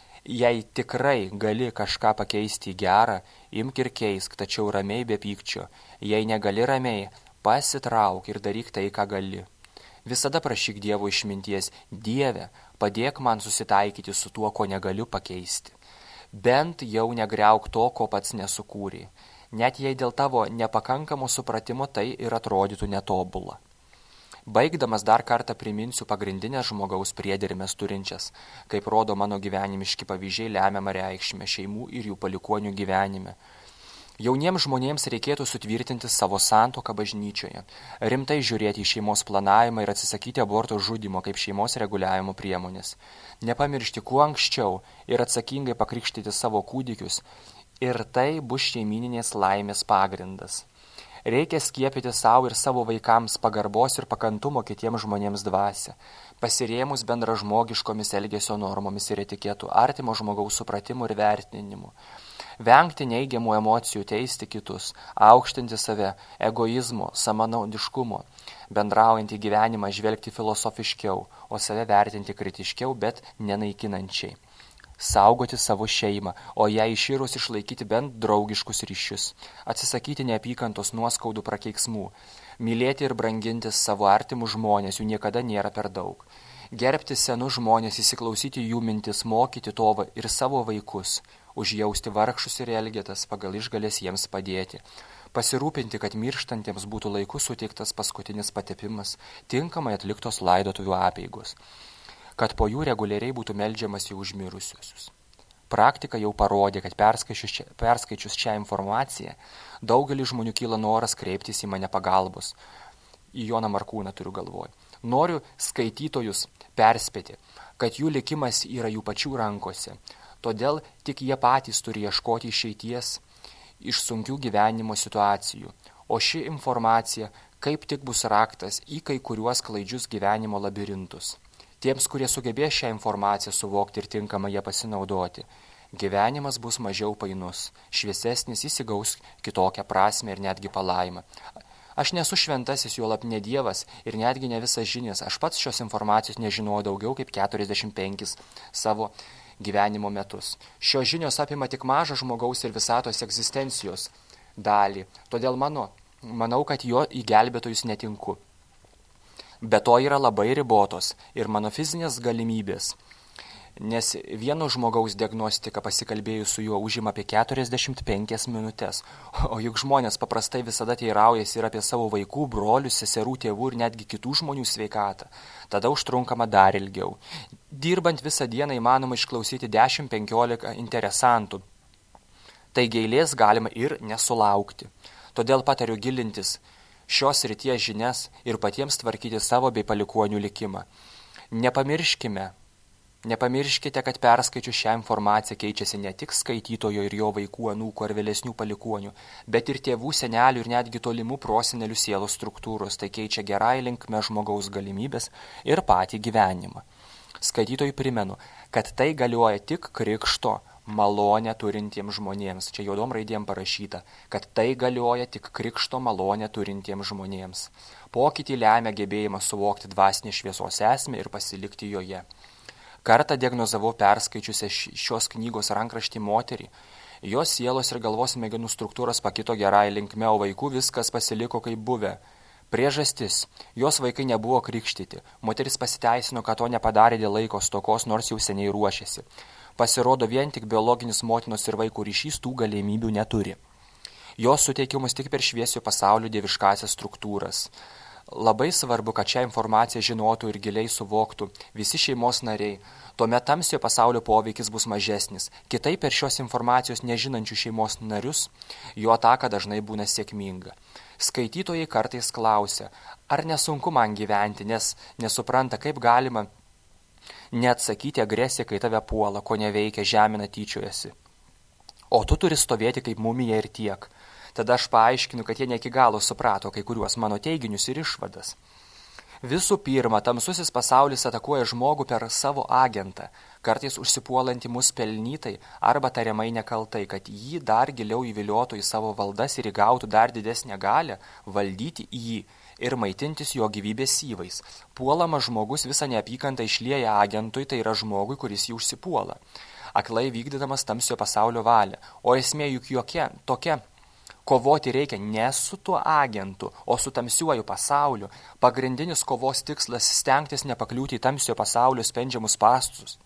Jei tikrai gali kažką pakeisti į gerą, imk ir keisk, tačiau ramiai be pykčio. Jei negali ramiai, pasitrauk ir daryk tai, ką gali. Visada prašyk Dievo išminties, Dieve, padėk man susitaikyti su tuo, ko negaliu pakeisti. Bent jau negriauk to, ko pats nesukūrė. Net jei dėl tavo nepakankamo supratimo tai ir atrodytų netobula. Baigdamas dar kartą priminsiu pagrindinės žmogaus priedermes turinčias, kaip rodo mano gyvenimiški pavyzdžiai lemiamą reikšmę šeimų ir jų palikuonių gyvenime. Jauniems žmonėms reikėtų sutvirtinti savo santuoką bažnyčioje, rimtai žiūrėti į šeimos planavimą ir atsisakyti aborto žudymo kaip šeimos reguliavimo priemonės. Nepamiršti kuo anksčiau ir atsakingai pakrikštyti savo kūdikius, ir tai bus šeimyninės laimės pagrindas. Reikia skiepyti savo ir savo vaikams pagarbos ir pakantumo kitiems žmonėms dvasią, pasirėmus bendražmogiškomis elgesio normomis ir etiketų, artimo žmogaus supratimu ir vertinimu. Vengti neigiamų emocijų, teisti kitus, aukštinti save, egoizmo, samanaudiškumo, bendraujant į gyvenimą žvelgti filosofiškiau, o save vertinti kritiškiau, bet nenaikinančiai. Saugoti savo šeimą, o ją iširus išlaikyti bent draugiškus ryšius, atsisakyti neapykantos nuoskaudų prakeiksmų, mylėti ir branginti savo artimus žmonės, jų niekada nėra per daug. Gerbti senus žmonės, įsiklausyti jų mintis, mokyti to ir savo vaikus, užjausti vargšus ir elgetas, pagal išgalės jiems padėti. Pasirūpinti, kad mirštantiems būtų laiku suteiktas paskutinis patepimas, tinkamai atliktos laidotuvių apeigos, kad po jų reguliariai būtų meldžiamas į užmirusiuosius. Praktika jau parodė, kad perskaičius čia, perskaičius šią informaciją, daugelį žmonių kyla noras kreiptis į mane pagalbos. Į Joną Markūną turiu galvoj. Noriu skaitytojus perspėti, kad jų likimas yra jų pačių rankose. Todėl tik jie patys turi ieškoti išeities iš sunkių gyvenimo situacijų. O ši informacija kaip tik bus raktas į kai kuriuos klaidžius gyvenimo labirintus. Tiems, kurie sugebės šią informaciją suvokti ir tinkamai ją pasinaudoti, gyvenimas bus mažiau painus, šviesesnis, įsigaus kitokią prasmę ir netgi palaimą. Aš nesu šventasis, juolab ne Dievas ir netgi ne visas žinias. Aš pats šios informacijos nežinojau daugiau kaip keturiasdešimt penkis savo gyvenimo metus. Šios žinios apima tik mažą žmogaus ir visatos egzistencijos dalį. Todėl mano Manau, kad jo į gelbėtojus netinku. Be to yra labai ribotos ir mano fizinės galimybės, nes vieno žmogaus diagnostika pasikalbėjus su juo užima apie keturiasdešimt penkias minutės, o juk žmonės paprastai visada teiraujasi ir apie savo vaikų, brolių, seserų, tėvų ir netgi kitų žmonių sveikatą. Tada užtrunkama dar ilgiau. Dirbant visą dieną įmanoma išklausyti dešimt penkiolika interesantų, taigi eilės galima ir nesulaukti. Todėl patariu gilintis šios srities žinias ir patiems tvarkyti savo bei palikuonių likimą. Nepamirškime, nepamirškite, kad perskaičius šią informaciją keičiasi ne tik skaitytojo ir jo vaikų, anūkų ar vėlesnių palikuonių, bet ir tėvų, senelių ir netgi tolimų prosenelių sielos struktūros. Tai keičia gerai linkme žmogaus galimybės ir patį gyvenimą. Skaitytojui primenu, kad tai galioja tik krikšto malonę turintiems žmonėms. Čia juodom raidėm parašyta, kad tai galioja tik krikšto malonę turintiems žmonėms. Pokytį lemia gebėjimas suvokti dvasinės šviesos esmę ir pasilikti joje. Kartą diagnozavau perskaičiusią šios knygos rankraštį moterį. Jos sielos ir galvos smegenų struktūros pakito gerai linkme, o vaikų viskas pasiliko kaip buvę. Priežastis. Jos vaikai nebuvo krikštyti. Moteris pasiteisino, kad to nepadarė dėl laiko stokos, nors jau seniai ruošėsi. Pasirodo, vien tik biologinis motinos ir vaikų ryšys tų galimybių neturi. Jos suteikiamos tik per šviesio pasaulio dieviškasias struktūras. Labai svarbu, kad šią informaciją žinotų ir giliai suvoktų visi šeimos nariai. Tuomet tamsiojo pasaulio poveikis bus mažesnis. Kitaip per šios informacijos nežinančių šeimos narius, jo ataka dažnai būna sėkminga. Skaitytojai kartais klausia, ar nesunku man gyventi, nes nesupranta, kaip galima neatsakyti agresiją, kai tave puola, ko neveikia, žemina, tyčiojasi. O tu turi stovėti kaip mumija ir tiek. Tada aš paaiškinu, kad jie ne iki galo suprato kai kuriuos mano teiginius ir išvadas. Visų pirma, tamsusis pasaulis atakuoja žmogų per savo agentą, kartais užsipuolantį mus pelnytai arba tariamai nekaltai, kad jį dar giliau įviliotų į savo valdas ir įgautų dar didesnę galią valdyti jį ir maitintis jo gyvybės syvais. Puolamas žmogus visą neapykantą išlieja agentui, tai yra žmogui, kuris jį užsipuola, aklai vykdydamas tamsiojo pasaulio valią. O esmė juk jokia, tokia. Kovoti reikia ne su tuo agentu, o su tamsiuoju pasauliu. Pagrindinis kovos tikslas stengtis nepakliūti į tamsiojo pasaulio spendžiamus spąstus,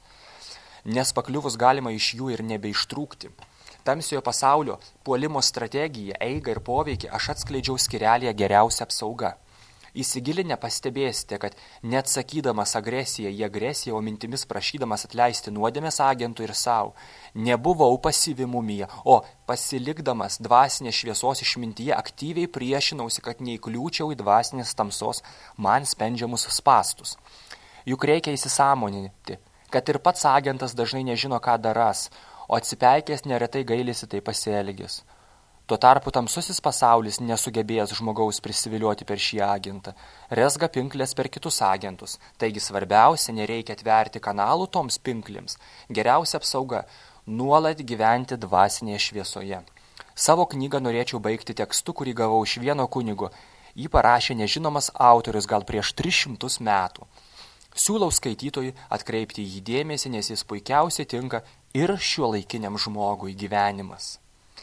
nes pakliuvus galima iš jų ir nebeištrūkti. Tamsiojo pasaulio puolimo strategiją, eigą ir poveikį aš atskleidžiau skyrelėje geriausia apsauga. Įsigilinę pastebėsite, kad neatsakydamas agresiją į agresiją, o mintimis prašydamas atleisti nuodėmės agentui ir savo, nebuvau pasyvi mumija, o pasilikdamas dvasinės šviesos išmintyje aktyviai priešinausi, kad neįkliūčiau į dvasinės tamsos man spendžiamus spąstus. Juk reikia įsisąmoninti, kad ir pats agentas dažnai nežino, ką daras, o atsipeikęs neretai gailisi tai pasielgęs. Tuo tarpu tamsusis pasaulis, nesugebėjęs žmogaus prisivilioti per šį agentą, rezga pinklės per kitus agentus. Taigi svarbiausia, nereikia atverti kanalų toms pinklėms. Geriausia apsauga – nuolat gyventi dvasinėje šviesoje. Savo knygą norėčiau baigti tekstu, kurį gavau iš vieno kunigo. Jį parašė nežinomas autorius gal prieš tris šimtus metų. Siūlau skaitytojui atkreipti jį dėmesį, nes jis puikiausiai tinka ir šiuolaikiniam žmogui gyvenimas.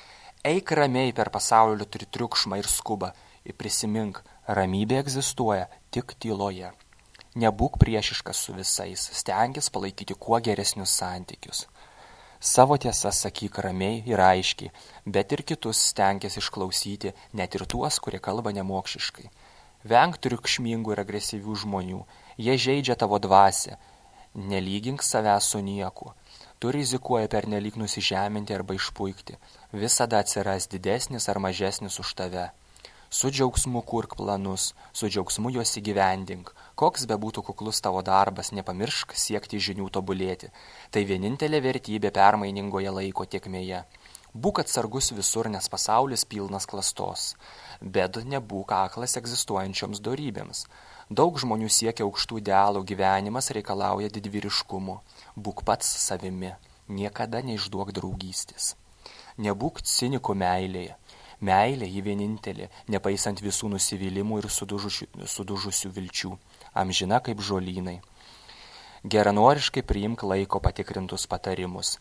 Eik ramiai per pasaulio triukšmą ir skubą ir prisimink, ramybė egzistuoja tik tyloje. Nebūk priešiškas su visais, stenkis palaikyti kuo geresnius santykius. Savo tiesas sakyk ramiai ir aiškiai, bet ir kitus stenkis išklausyti, net ir tuos, kurie kalba nemokšiškai. Venk triukšmingų ir agresyvių žmonių, jie žeidžia tavo dvasią, nelygink savęs su nieku. Tu rizikuoji pernelyg nusižeminti arba išpuikti. Visada atsiras didesnis ar mažesnis už tave. Su džiaugsmu kurk planus, su džiaugsmu juos įgyvendink. Koks bebūtų kuklus tavo darbas, nepamiršk siekti žinių tobulėti. Tai vienintelė vertybė permainingoje laiko tėkmėje. Būk atsargus visur, nes pasaulis pilnas klastos. Bet nebūk aklas egzistuojančioms dorybėms. Daug žmonių siekia aukštų idealų, gyvenimas reikalauja didvyriškumo. Būk pats savimi, niekada neišduok draugystės. Nebūk ciniku meilėje. Meilė jį vienintelė, nepaisant visų nusivylimų ir sudužusių, sudužusių vilčių, amžina kaip žolynai. Geranoriškai priimk laiko patikrintus patarimus.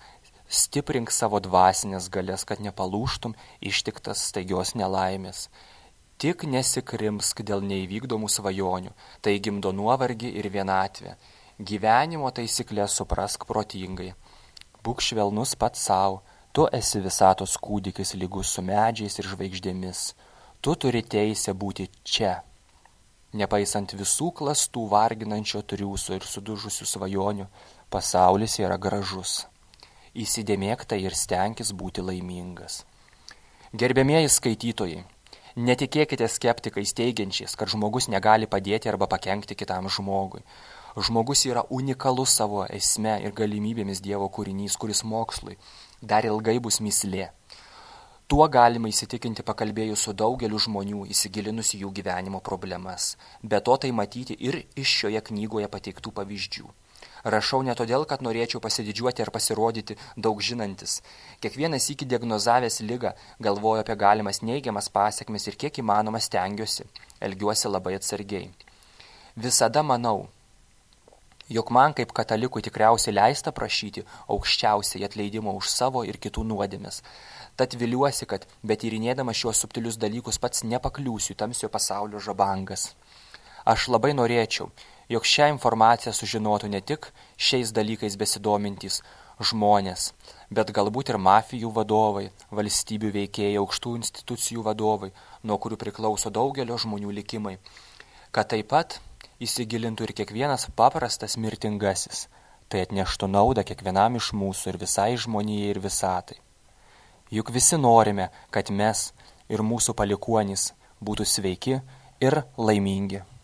Stiprink savo dvasinės galias, kad nepalūžtum ištiktas staigios nelaimės. Tik nesikrimsk dėl neįvykdomų svajonių, tai gimdo nuovargį ir vienatvę. Gyvenimo taisyklės suprask protingai. Būk švelnus pats savo, tu esi visatos kūdikis lygus su medžiais ir žvaigždėmis. Tu turi teisę būti čia. Nepaisant visų klastų varginančio triūso ir sudužusių svajonių, pasaulis yra gražus. Įsidėmėk tai ir stenkis būti laimingas. Gerbiamieji skaitytojai, netikėkite skeptikais teigiančiais, kad žmogus negali padėti arba pakenkti kitam žmogui. Žmogus yra unikalus savo esme ir galimybėmis Dievo kūrinys, kuris mokslui dar ilgai bus mįslė. Tuo galima įsitikinti pakalbėjus su daugeliu žmonių, įsigilinus į jų gyvenimo problemas. Be to tai matyti ir iš šioje knygoje pateiktų pavyzdžių. Rašau ne todėl, kad norėčiau pasididžiuoti ar pasirodyti daug žinantis. Kiekvienas iki diagnozavęs ligą galvoju apie galimas neigiamas pasekmes ir kiek įmanoma stengiuosi, elgiuosi labai atsargiai. Visada manau, jog man kaip katalikui tikriausiai leista prašyti aukščiausiai atleidimo už savo ir kitų nuodėmes. Tad viliuosi, kad betyrinėdamas šiuos subtilius dalykus pats nepakliūsiu tamsio pasaulio žabangas. Aš labai norėčiau, jog šią informaciją sužinotų ne tik šiais dalykais besidomintys žmonės, bet galbūt ir mafijų vadovai, valstybių veikėjai, aukštų institucijų vadovai, nuo kurių priklauso daugelio žmonių likimai, kad taip pat įsigilintų ir kiekvienas paprastas mirtingasis, tai atneštų naudą kiekvienam iš mūsų ir visai žmonijai ir visatai. Juk visi norime, kad mes ir mūsų palikuonys būtų sveiki ir laimingi.